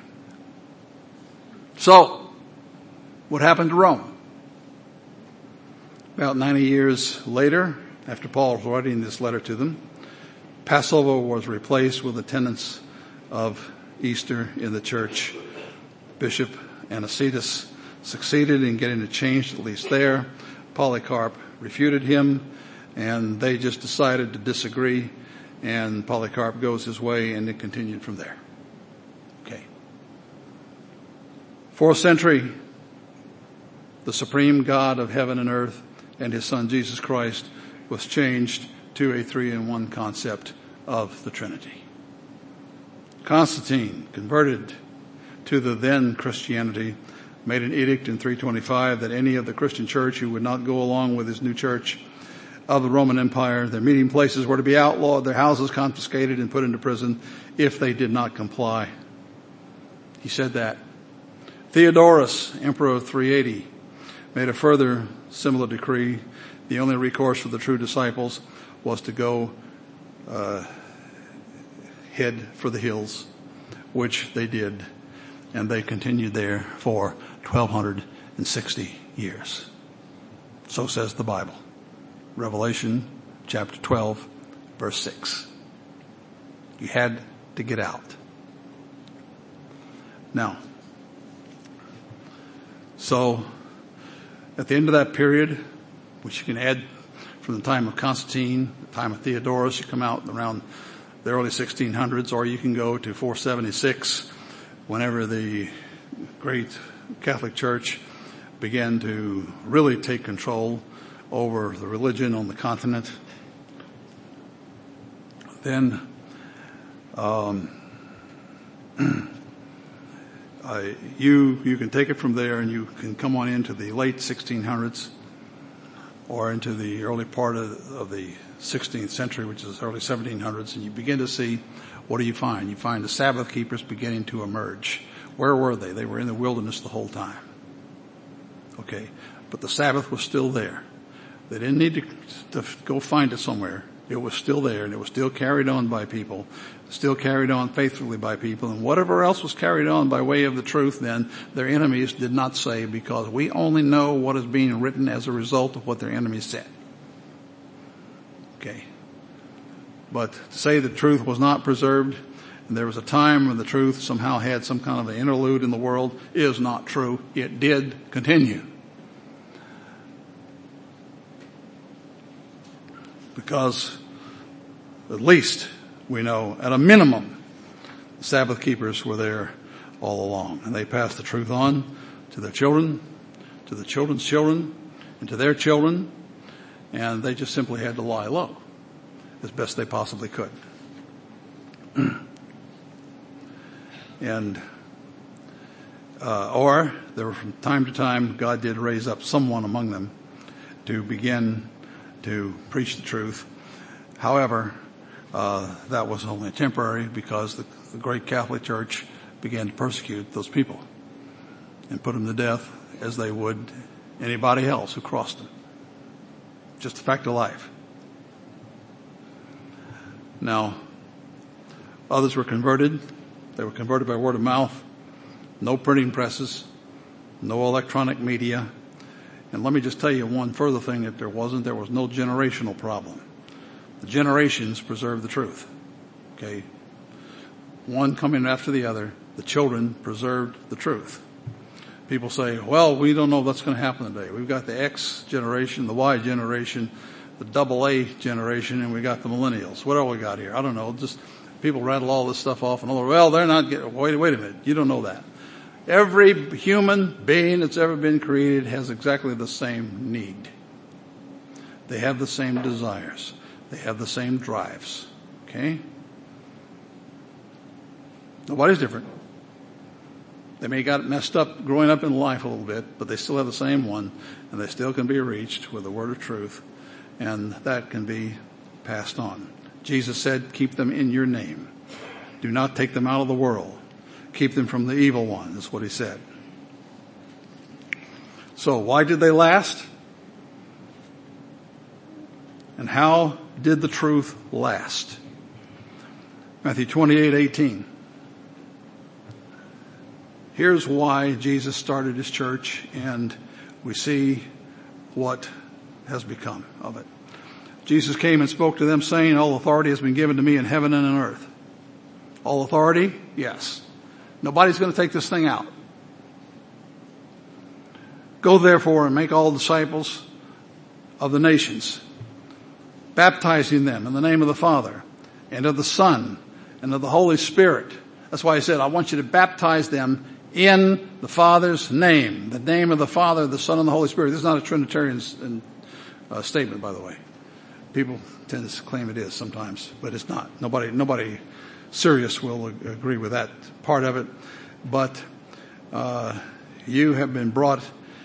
So, what happened to Rome? About 90 years later, after Paul was writing this letter to them, Passover was replaced with attendance of Easter in the church. Bishop Anicetus succeeded in getting it changed, at least there. Polycarp refuted him, and they just decided to disagree, and Polycarp goes his way, and it continued from there. Okay. 4th century, the supreme God of heaven and earth and his son Jesus Christ was changed to a 3-in-1 concept of the Trinity. Constantine, converted to the then Christianity, made an edict in 325 that any of the Christian church who would not go along with his new church of the Roman Empire, their meeting places were to be outlawed, their houses confiscated and put into prison if they did not comply. He said that. Theodorus, emperor of 380, made a further similar decree. The only recourse for the true disciples was to go head for the hills, which they did, and they continued there for 1,260 years. So says the Bible. Revelation chapter 12, verse 6. You had to get out. Now, so at the end of that period, which you can add from the time of Constantine, the time of Theodorus, you come out around the early 1600s, or you can go to 476, whenever the great Catholic Church began to really take control over the religion on the continent. Then you can take it from there, and you can come on into the late 1600s or into the early part of the 16th century, which is early 1700s, and you begin to see, what do you find? You find the Sabbath keepers beginning to emerge. Where were they? They were in the wilderness the whole time. Okay. But the Sabbath was still there. They didn't need to go find it somewhere. It was still there, and it was still carried on by people, still carried on faithfully by people. And whatever else was carried on by way of the truth, then their enemies did not say, because we only know what is being written as a result of what their enemies said. Okay. But to say the truth was not preserved, and there was a time when the truth somehow had some kind of an interlude in the world, is not true. It did continue. Because at least we know, at a minimum, the Sabbath keepers were there all along. And they passed the truth on to their children, to the children's children, and to their children. And they just simply had to lie low as best they possibly could. And or there were, from time to time, God did raise up someone among them to begin to preach the truth. However, that was only temporary, because the great Catholic Church began to persecute those people and put them to death as they would anybody else who crossed them. Just a fact of life. Now, others were converted. They were converted by word of mouth. No printing presses. No electronic media. And let me just tell you one further thing that there was no generational problem. The generations preserved the truth. Okay? One coming after the other, the children preserved the truth. People say, well, we don't know what's going to happen today. We've got the X generation, the Y generation, the AA generation, and we got the millennials. What all we got here? I don't know. Just people rattle all this stuff off, and well, they're not getting, wait a minute. You don't know that. Every human being that's ever been created has exactly the same need. They have the same desires. They have the same drives. Okay? Nobody's different. They may have got messed up growing up in life a little bit, but they still have the same one, and they still can be reached with the word of truth, and that can be passed on. Jesus said, keep them in your name. Do not take them out of the world. Keep them from the evil one. That's what he said. So why did they last? And how did the truth last? Matthew 28:18. Here's why Jesus started his church, and we see what has become of it. Jesus came and spoke to them, saying, all authority has been given to me in heaven and on earth. All authority? Yes. Nobody's going to take this thing out. Go therefore and make all disciples of the nations, baptizing them in the name of the Father and of the Son and of the Holy Spirit. That's why he said, I want you to baptize them in the Father's name. The name of the Father, the Son, and the Holy Spirit. This is not a Trinitarian statement, by the way. People tend to claim it is sometimes, but it's not. Nobody serious will agree with that part of it. But you have been brought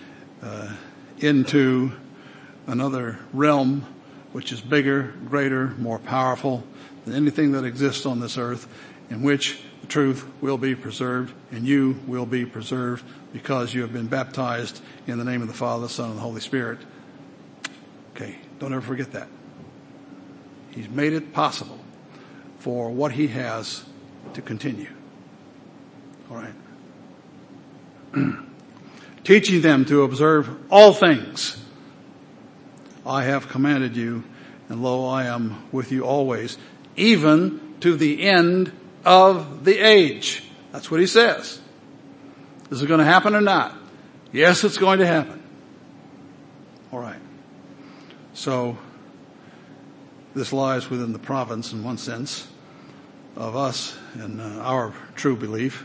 into another realm which is bigger, greater, more powerful than anything that exists on this earth, in which the truth will be preserved, and you will be preserved because you have been baptized in the name of the Father, the Son, and the Holy Spirit. Okay, don't ever forget that. He's made it possible for what he has to continue. All right. Teaching them to observe all things I have commanded you, and lo, I am with you always, even to the end of the age. That's what he says. Is it going to happen or not? Yes, it's going to happen. All right. So, this lies within the province, in one sense, of us and our true belief.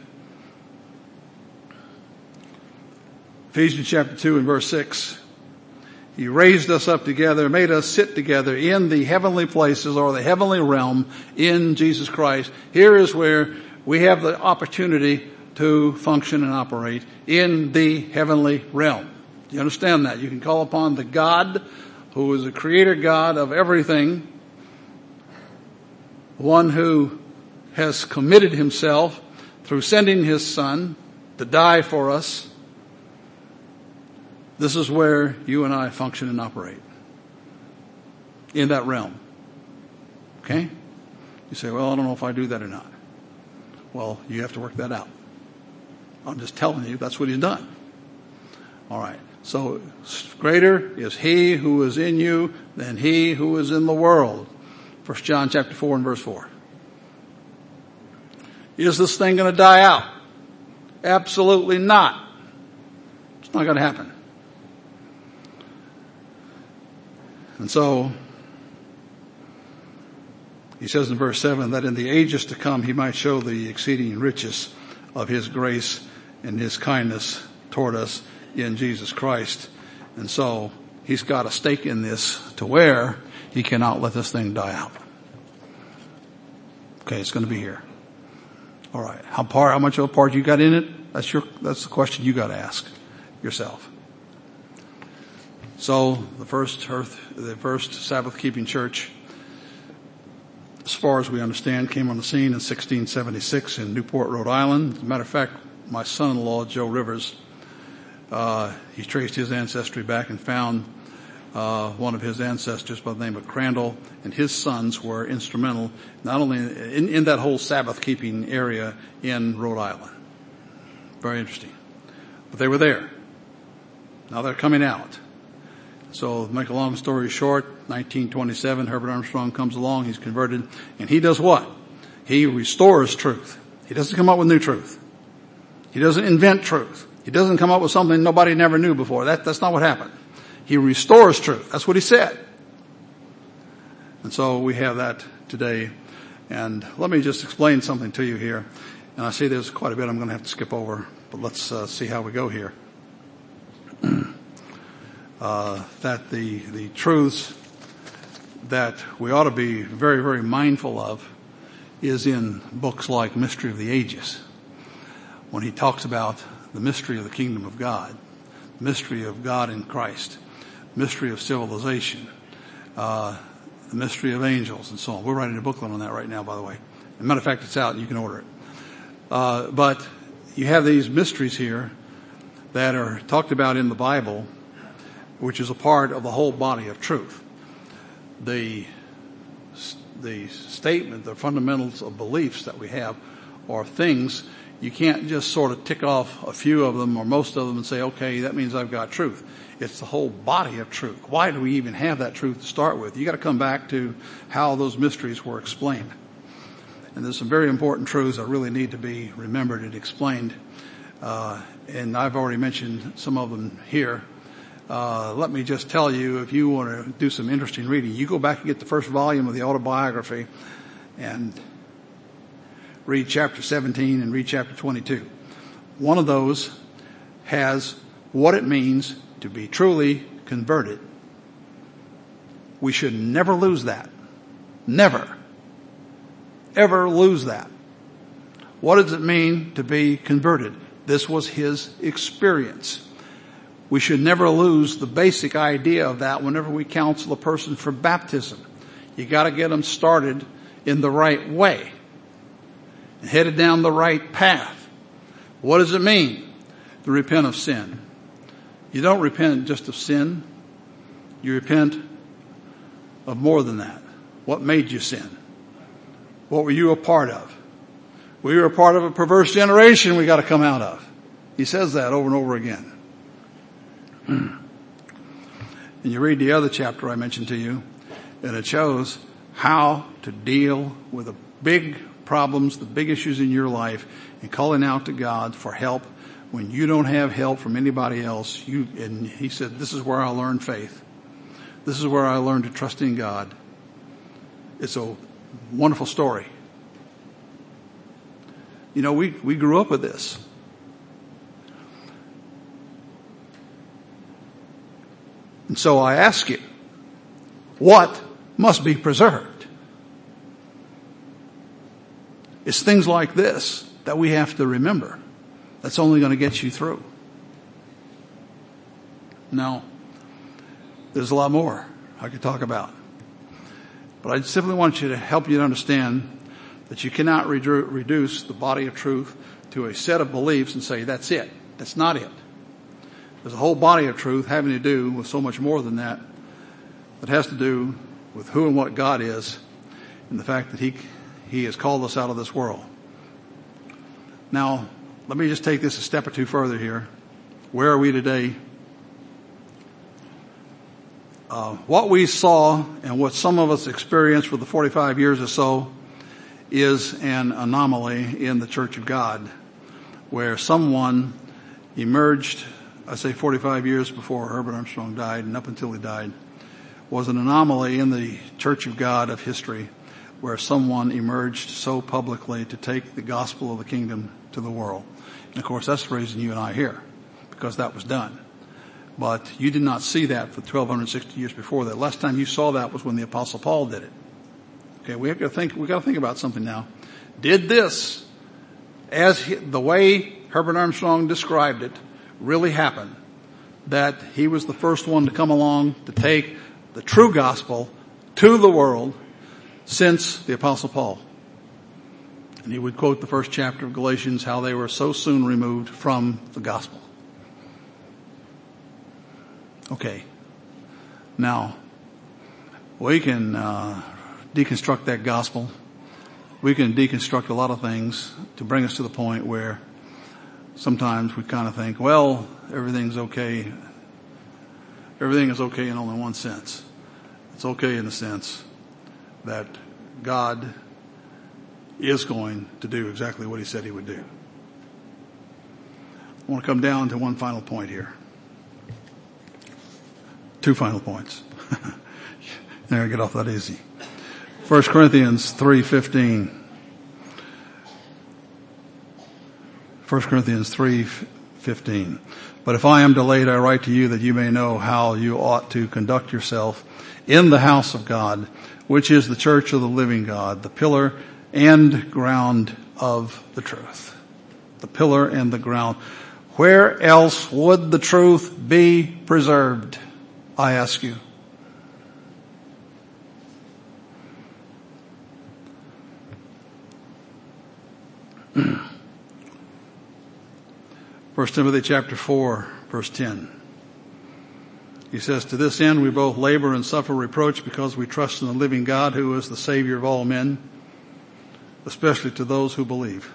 Ephesians chapter 2 and verse 6. He raised us up together, made us sit together in the heavenly places or the heavenly realm in Jesus Christ. Here is where we have the opportunity to function and operate in the heavenly realm. Do you understand that? You can call upon the God who is the creator God of everything, one who has committed himself through sending his Son to die for us. This is where you and I function and operate. In that realm. Okay? You say, well, I don't know if I do that or not. Well, you have to work that out. I'm just telling you, that's what he's done. All right. So, greater is he who is in you than he who is in the world. 1 John chapter 4 and verse 4. Is this thing going to die out? Absolutely not. It's not going to happen. And so, he says in verse 7 that in the ages to come he might show the exceeding riches of his grace and his kindness toward us in Jesus Christ. And so, he's got a stake in this to where he cannot let this thing die out. Okay, it's going to be here. All right. How much of a part you got in it? That's the question you got to ask yourself. So the first Sabbath keeping church, as far as we understand, came on the scene in 1676 in Newport, Rhode Island. As a matter of fact, my son-in-law, Joe Rivers, he traced his ancestry back and found one of his ancestors by the name of Crandall, and his sons were instrumental not only in that whole Sabbath keeping area in Rhode Island. Very interesting. But they were there. Now they're coming out. So, to make a long story short, 1927, Herbert Armstrong comes along, he's converted, and he does what? He restores truth. He doesn't come up with new truth. He doesn't invent truth. He doesn't come up with something nobody never knew before. That's not what happened. He restores truth. That's what he said. And so we have that today. And let me just explain something to you here. And I see there's quite a bit I'm going to have to skip over, but let's see how we go here. That the truths that we ought to be very, very mindful of is in books like Mystery of the Ages, when he talks about the mystery of the kingdom of God, mystery of God in Christ, mystery of civilization, the mystery of angels, and so on. We're writing a booklet on that right now, by the way. As a matter of fact, it's out and you can order it. But you have these mysteries here that are talked about in the Bible, which is a part of the whole body of truth. The statement, the fundamentals of beliefs that we have are things you can't just sort of tick off a few of them or most of them and say, okay, that means I've got truth. It's the whole body of truth. Why do we even have that truth to start with? You got to come back to how those mysteries were explained. And there's some very important truths that really need to be remembered and explained. And I've already mentioned some of them here. Let me just tell you, if you want to do some interesting reading, you go back and get the first volume of the autobiography and read chapter 17 and read chapter 22. One of those has what it means to be truly converted. We should never lose that. Never, ever lose that. What does it mean to be converted? This was his experience. We should never lose the basic idea of that whenever we counsel a person for baptism. You got to get them started in the right way and headed down the right path. What does it mean to repent of sin? You don't repent just of sin. You repent of more than that. What made you sin? What were you a part of? We were a part of a perverse generation we got to come out of. He says that over and over again. And you read the other chapter I mentioned to you, and it shows how to deal with the big problems, the big issues in your life, and calling out to God for help when you don't have help from anybody else. And he said, this is where I learned faith. This is where I learned to trust in God. It's a wonderful story. You know, we grew up with this. And so I ask you, what must be preserved? It's things like this that we have to remember. That's only going to get you through. Now, there's a lot more I could talk about. But I simply want you to help you to understand that you cannot reduce the body of truth to a set of beliefs and say, that's it. That's not it. There's a whole body of truth having to do with so much more than that. That has to do with who and what God is and the fact that He has called us out of this world. Now, let me just take this a step or two further here. Where are we today? What we saw and what some of us experienced for the 45 years or so is an anomaly in the Church of God, where someone emerged, I say 45 years before Herbert Armstrong died and up until he died, was an anomaly in the Church of God of history, where someone emerged so publicly to take the gospel of the kingdom to the world. And of course, that's the reason you and I are here, because that was done. But you did not see that for 1260 years before that. Last time you saw that was when the Apostle Paul did it. Okay, we got to think about something now. Did this, the way Herbert Armstrong described it, really happen? That he was the first one to come along to take the true gospel to the world since the Apostle Paul. And he would quote the first chapter of Galatians, how they were so soon removed from the gospel. Okay. Now, we can deconstruct that gospel. We can deconstruct a lot of things to bring us to the point where sometimes we kind of think, well, everything's okay. Everything is okay in only one sense. It's okay in the sense that God is going to do exactly what He said He would do. I want to come down to one final point here. Two final points. There, get off that easy. 1 Corinthians 3:15. 1 Corinthians 3:15 15. But if I am delayed, I write to you that you may know how you ought to conduct yourself in the house of God, which is the church of the living God, the pillar and ground of the truth. The pillar and the ground. Where else would the truth be preserved, I ask you? First Timothy chapter 4, verse 10. He says, to this end we both labor and suffer reproach because we trust in the living God who is the Savior of all men, especially to those who believe.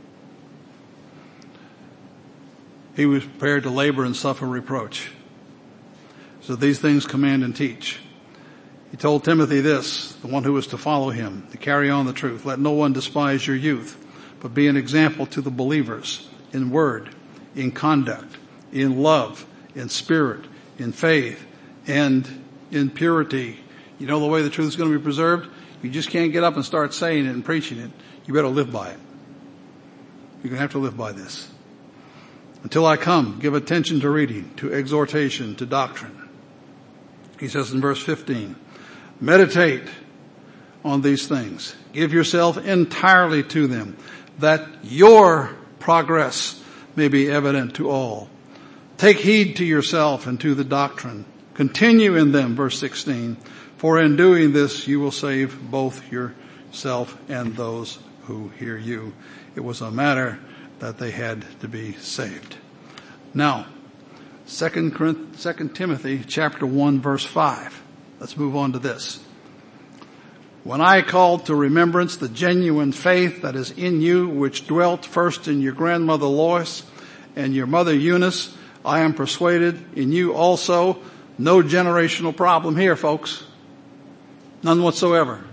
He was prepared to labor and suffer reproach. So these things command and teach. He told Timothy this, the one who was to follow him, to carry on the truth. Let no one despise your youth, but be an example to the believers in word, in conduct, in love, in spirit, in faith, and in purity. You know the way the truth is going to be preserved? You just can't get up and start saying it and preaching it. You better live by it. You're going to have to live by this. Until I come, give attention to reading, to exhortation, to doctrine. He says in verse 15, meditate on these things. Give yourself entirely to them, that your progress may be evident to all. Take heed to yourself and to the doctrine. Continue in them, verse 16, for in doing this you will save both yourself and those who hear you. It was a matter that they had to be saved. Now, 2 Timothy chapter 1 verse 5. Let's move on to this. When I called to remembrance the genuine faith that is in you, which dwelt first in your grandmother Lois and your mother Eunice, I am persuaded in you also. No generational problem here, folks. None whatsoever.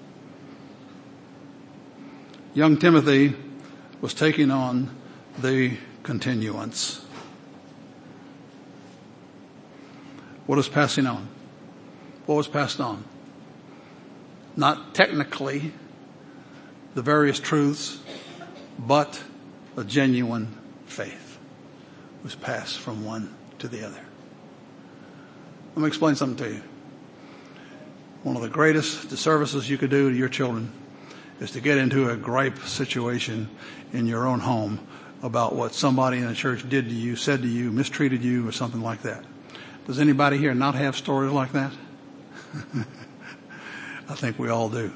Young Timothy was taking on the continuance. What is passing on? What was passed on? Not technically the various truths, but a genuine faith was passed from one to the other. Let me explain something to you. One of the greatest disservices you could do to your children is to get into a gripe situation in your own home about what somebody in the church did to you, said to you, mistreated you, or something like that. Does anybody here not have stories like that? I think we all do.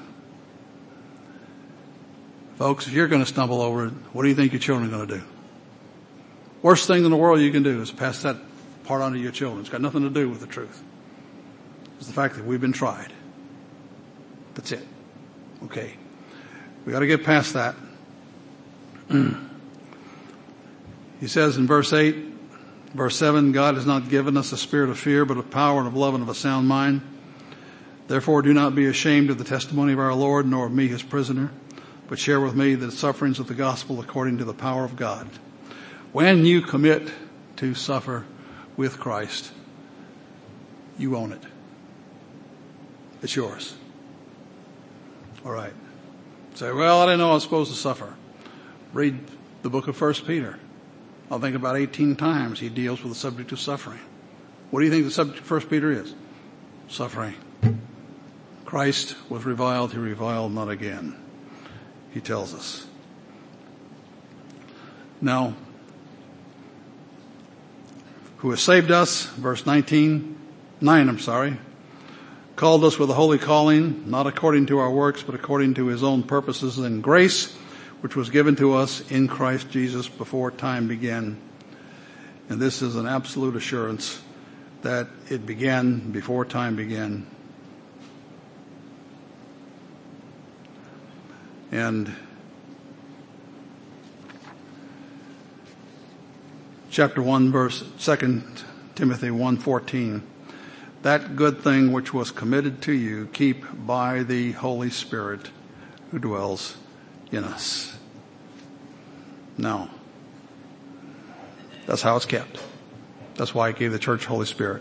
Folks, if you're going to stumble over it, what do you think your children are going to do? Worst thing in the world you can do is pass that part on to your children. It's got nothing to do with the truth. It's the fact that we've been tried. That's it. Okay. We got to get past that. He says in verse 8, verse 7, God has not given us a spirit of fear, but of power and of love and of a sound mind. Therefore do not be ashamed of the testimony of our Lord, nor of me his prisoner, but share with me the sufferings of the gospel according to the power of God. When you commit to suffer with Christ, you own it. It's yours. All right. Say, well, I didn't know I was supposed to suffer. Read the book of 1 Peter. I think about 18 times he deals with the subject of suffering. What do you think the subject of 1 Peter is? Suffering. Christ was reviled, he reviled not again. He tells us. Now, who has saved us, verse 9, called us with a holy calling, not according to our works, but according to his own purposes and grace, which was given to us in Christ Jesus before time began. And this is an absolute assurance that it began before time began. And chapter 1 verse 2 Timothy 1:14. That good thing which was committed to you, keep by the Holy Spirit who dwells in us. Now, that's how it's kept. That's why he gave the church Holy Spirit.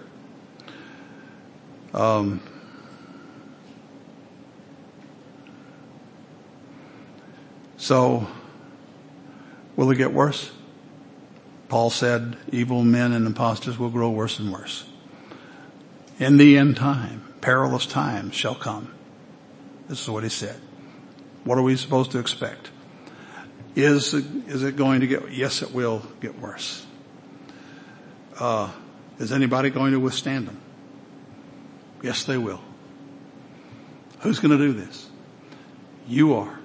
So, will it get worse? Paul said evil men and impostors will grow worse and worse. In the end time, perilous times shall come. This is what he said. What are we supposed to expect? Is it going to get, yes, it will get worse. Is anybody going to withstand them? Yes, they will. Who's going to do this? You are.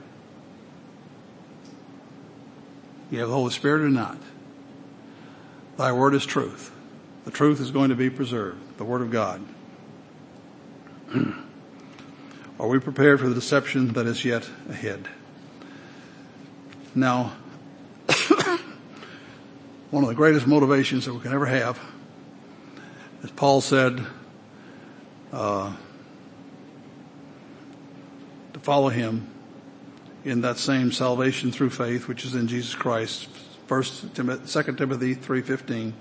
You have the Holy Spirit or not? Thy word is truth. The truth is going to be preserved. The word of God. Are we prepared for the deception that is yet ahead? Now, one of the greatest motivations that we can ever have, as Paul said, to follow him in that same salvation through faith, which is in Jesus Christ. 2 Timothy 3:15.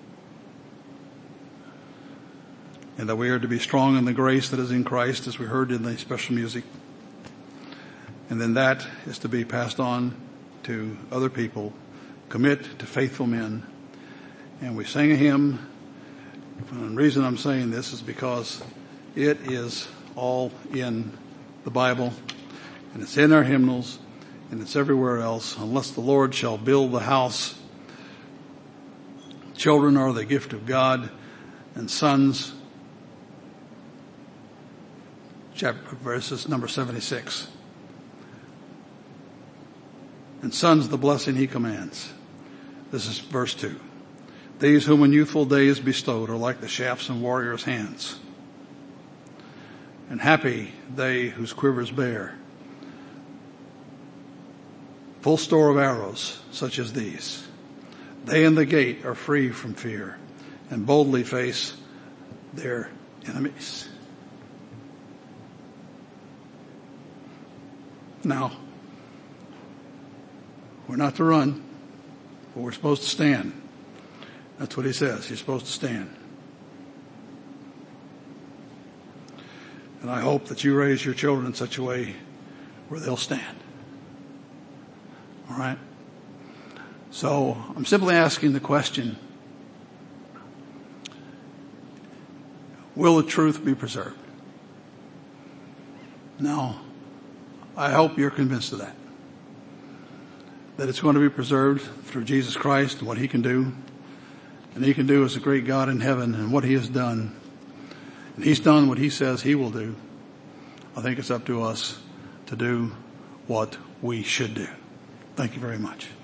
And that we are to be strong in the grace that is in Christ, as we heard in the special music. And then that is to be passed on to other people. Commit to faithful men. And we sang a hymn. And the reason I'm saying this is because it is all in the Bible. And it's in our hymnals. And it's everywhere else. Unless the Lord shall build the house. Children are the gift of God. And sons, chapter verses number 76. And sons the blessing he commands. This is verse 2. These whom in youthful days bestowed are like the shafts in warriors' hands. And happy they whose quivers bear full store of arrows such as these. They in the gate are free from fear and boldly face their enemies. Now, we're not to run, but we're supposed to stand. That's what he says. You're supposed to stand. And I hope that you raise your children in such a way where they'll stand. All right? So I'm simply asking the question, will the truth be preserved? Now, I hope you're convinced of that. That it's going to be preserved through Jesus Christ and what he can do. And he can do as a great God in heaven and what he has done. And he's done what he says he will do. I think it's up to us to do what we should do. Thank you very much.